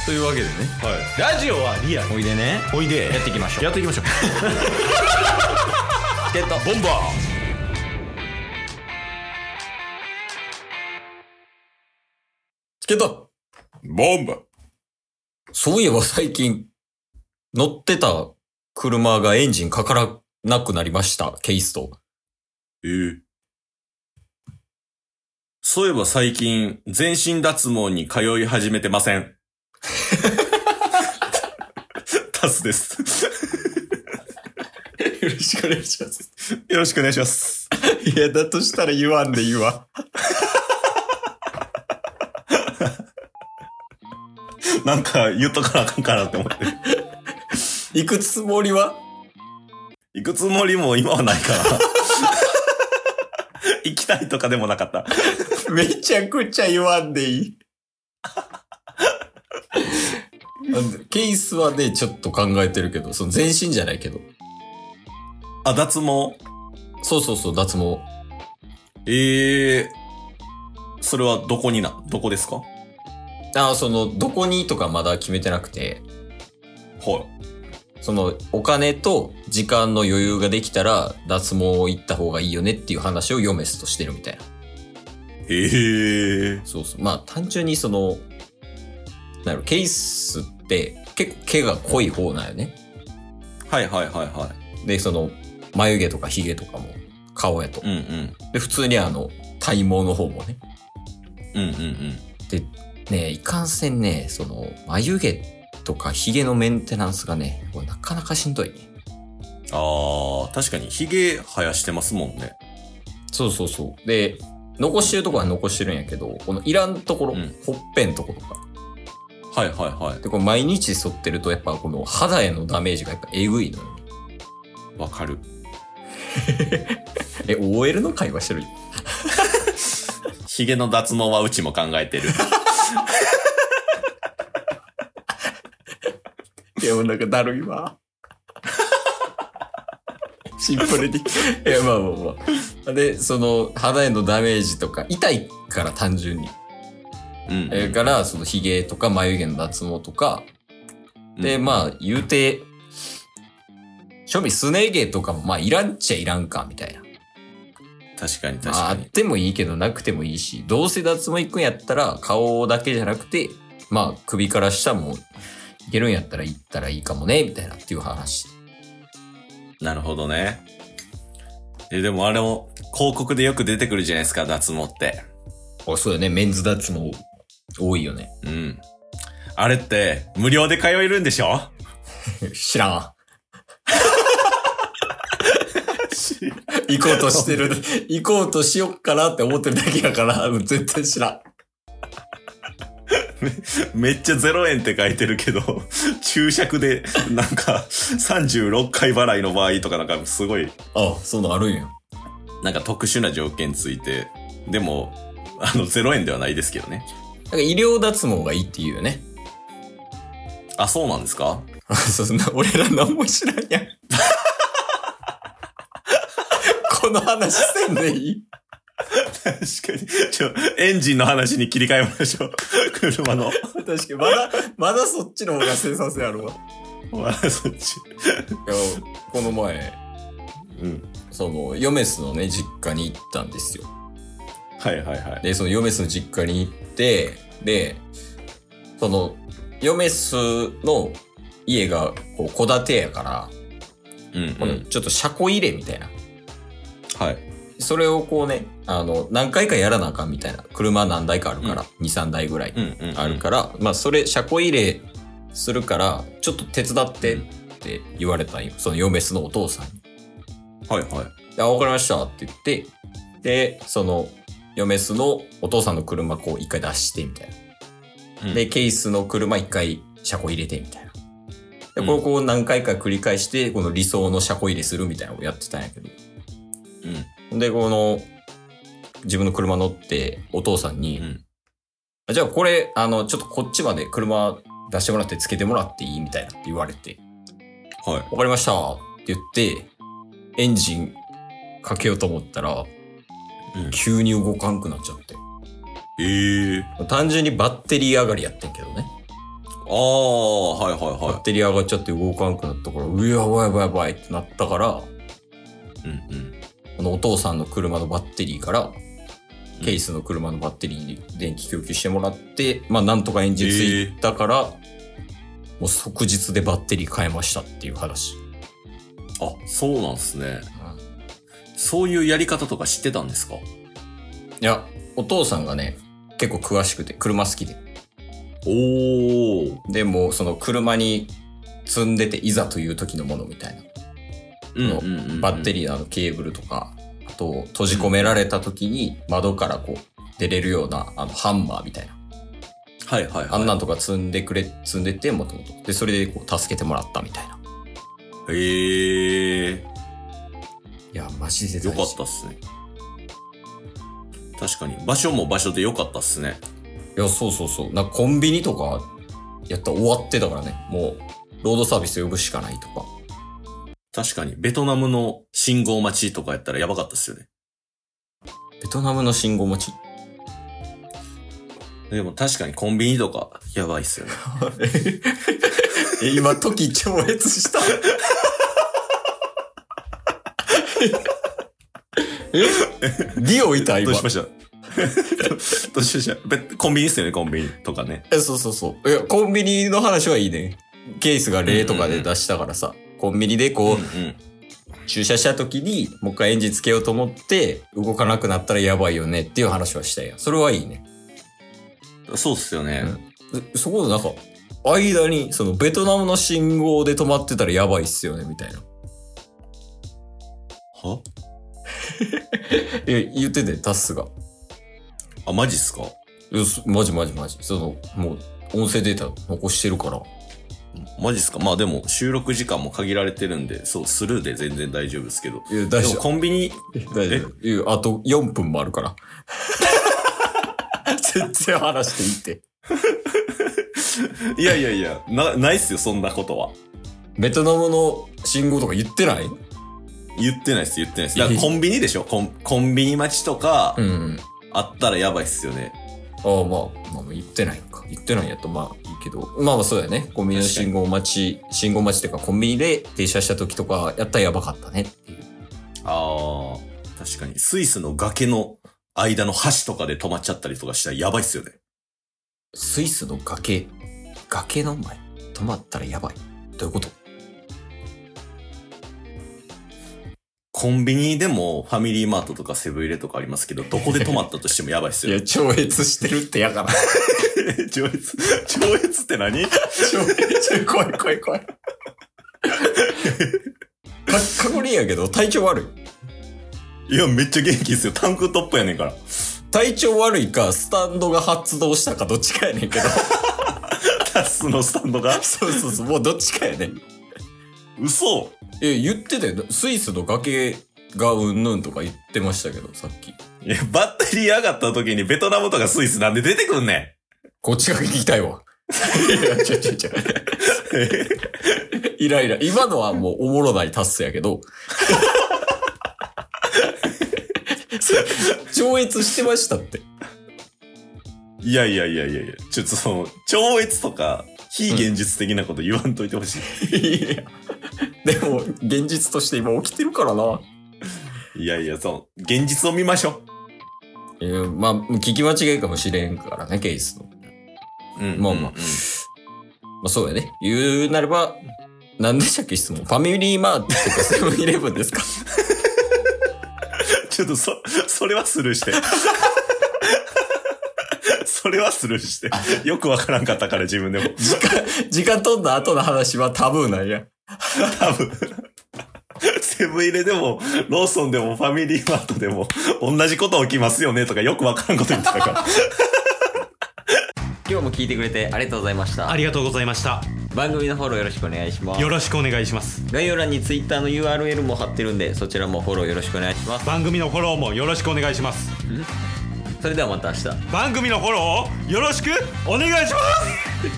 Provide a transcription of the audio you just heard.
というわけでね、 はい、ラジオはリアル。 おいでね、 おいでやっていきましょう。 やっていきましょう。 チケットボンバー。 チケットボンバー。 そういえば最近乗ってた車がエンジンかからなくなりました。ケイスト。 そういえば最近全身脱毛に通い始めてません。タスです。 よろしくお願いします。 よろしくお願いします。 いや、だとしたら言わんでいいわ。 なんか言っとかなあかんかなって思って。 行くつもりは？ 行くつもりも今はないから。行きたいとかでもなかった。 めちゃくちゃ言わんでいい。ケースはね、ちょっと考えてるけど、その全身じゃないけど。 あ、脱毛？ そうそうそう、脱毛。 それはどこですか？ どこにとかまだ決めてなくて。 はい。 お金と時間の余裕ができたら、脱毛行った方がいいよねっていう話をヨメスとしてるみたいな。そうそう。まあ、単純にケースって結構毛が濃い方なんよね。 はいはいはいはい。で、眉毛とか髭とかも、顔やと。 うんうん。 で、普通に体毛の方もね。 うんうんうん。 で、ね、いかんせんね、眉毛とか髭のメンテナンスがね、これなかなかしんどいね。 確かに髭生やしてますもんね。 そうそうそう。で、残してるところは残してるんやけど、このいらんところ、ほっぺんところとか。 はいはいはい。 で、これ毎日剃ってるとやっぱこの肌へのダメージがやっぱえぐいのよ。 わかる。 OL の会話してる？ 髭の脱毛はうちも考えてる。 いや、もうなんかだるいわ。シンプルに。いや、まあまあまあ。で、肌へのダメージとか、痛いから単純に。から、髭とか眉毛の脱毛とか。で、まあ、言うて、正味すね毛とかも、まあ、いらんっちゃいらんか、みたいな。 確かに確かに。 まあ、あってもいいけど、なくてもいいし、どうせ脱毛行くんやったら、顔だけじゃなくて、まあ、首から下も、いけるんやったら行ったらいいかもね、みたいなっていう話。 なるほどね。でもあれも広告でよく出てくるじゃないですか、脱毛って。 そうだね、メンズ脱毛多いよね。 うん。あれって無料で通えるんでしょ？ 知らん。行こうとしてる。行こうとしよっかなって思ってるだけやから、絶対知らん。 めっちゃ0円って書いてるけど、注釈でなんか36回払いの場合とかなんかすごい。 そんなあるんや。 なんか特殊な条件ついて、でも、0円ではないですけどね。 なんか医療脱毛がいいって言うよね。 そうなんですか？ 俺ら何も知らんやん。この話せんでいい？ 確かに。エンジンの話に切り替えましょう。車の。 確かに、まだそっちの方が生産性あるわ。 まだそっち。 この前、ヨメスのね、実家に行ったんですよ。 はいはいはい。 で、ヨメスの実家に行って、で、ヨメスの家が、戸建てやから、ちょっと車庫入れみたいな。 はい。 それを何回かやらなあかんみたいな。車何台かあるから、2、3台ぐらいあるから、まあ、車庫入れするから、ちょっと手伝ってって言われたんよ。ヨメスのお父さんに。 はいはい。 わかりましたって言って、で、ヨメスのお父さんの車一回出してみたいな。で、ケースの車一回車庫入れてみたいな。で、これ何回か繰り返して、この理想の車庫入れするみたいなのをやってたんやけど。で、自分の車乗って、お父さんに、じゃあこれ、ちょっとこっちまで車出してもらってつけてもらっていいみたいなって言われて。 はい。 わかりましたって言って、エンジンかけようと思ったら、急に動かんくなっちゃって。単純にバッテリー上がりやってんけどね。 はいはいバッはテリー上がっちゃって動かなくなったから、やばいやばいやばいってなったから、 い。うんこのお父さんの車のバッテリーから、ケイスの車のバッテリーに電気供給してもらって、まあなんとかエンジンついたから、もう即日でバッテリー変えましたっていう話。 あ、そうなんすね。そういうやり方とか知ってたんですか？ いや、お父さんがね、結構詳しくて、車好きで。 おー。 でも、その車に積んでていざという時のものみたいな。バッテリーのケーブルとか、あと閉じ込められた時に窓からこう出れるようなハンマーみたいな。 はいはいはい。 あんなんとか積んでて、もともと。で、それでこう助けてもらったみたいな。 へえ。 いや、マジでよかったっすね。確かに。場所も場所でよかったっすね。 いや、そうそうそう。なんかコンビニとかやったら終わってたからね。もう、ロードサービス呼ぶしかないとか。 確かに。ベトナムの信号待ちとかやったらやばかったっすよね。 ベトナムの信号待ちでも確かにコンビニとかやばいっすよね。 今、時超越した。ディオいた今。 どうしましたどうしましたコンビニっすよね、コンビニとかね。 そうそうそう。いや、コンビニの話はいいね。ケースが例とかで出したからさ。コンビニでこう、駐車した時にもう一回エンジンつけようと思って動かなくなったらやばいよねっていう話はしたやん。それはいいね。 そうっすよね。 そこでなんか、間に、そのベトナムの信号で止まってたらやばいっすよね、みたいな。はいや、言ってて、タスが。 あ、マジっすか？ いや、マジ。その、もう、音声データ残してるから。 マジっすか？まあでも、収録時間も限られてるんで、そう、スルーで全然大丈夫ですけど。 いや、大丈夫。 でもコンビニ、 大丈夫。いや、あと4分もあるから。全然話していいって。 いや、ないっすよ、そんなことは。 ベトナムの信号とか言ってない？ 言ってないっす。だからコンビニでしょ？コンビニ待ちとか、あったらやばいっすよね。 ああ、まあ、言ってないのか。言ってないんやと、まあいいけど。まあそうやね。コンビニの信号待ちっていうか、コンビニで停車した時とか、やったらやばかったねっていう。 ああ、確かに。スイスの崖の間の橋とかで止まっちゃったりとかしたらやばいっすよね。 スイスの崖の前止まったらやばい。どういうこと？ コンビニでもファミリーマートとかセブン入レとかありますけど、どこで止まったとしてもやばいっすよ。 いや、超越してるってやから。 超越って何？ 怖い。確認やけど、体調悪い。いや、めっちゃ元気っすよ。タンクトップやねんから。 体調悪いか、スタンドが発動したかどっちかやねんけど。 タスのスタンドが？ そう、もうどっちかやねん。 嘘？ 言ってたよ。スイスの崖がうんぬんとか言ってましたけど、さっき。 いや、バッテリー上がった時にベトナムとかスイスなんで出てくんねん。 こっちが聞きたいわ。いや、ちょ。イライラ。今のはもうおもろないタスやけど。超越してましたって。 いや。ちょっとその、超越とか、非現実的なこと言わんといてほしい。 いや。でも、現実として今起きてるからな。 いや、現実を見ましょう。まあ、聞き間違いかもしれんからね、ケースの。まあ、そうやね。言うなれば、何でしたっけ質問？ファミリーマートとかセブンイレブンですか？ ちょっとそれはスルーして。それはスルーして。よくわからんかったから自分でも。 時間飛んだ後の話はタブーなんや。 多分。セブン入レでも、ローソンでも、ファミリーマートでも、同じこと起きますよねとかよくわからんこと言ってたから。 今日も聞いてくれてありがとうございました。 ありがとうございました。 番組のフォローよろしくお願いします。 よろしくお願いします。 概要欄に Twitter の URL も貼ってるんで、そちらもフォローよろしくお願いします。 番組のフォローもよろしくお願いします。 それではまた明日。 番組のフォローをよろしくお願いします。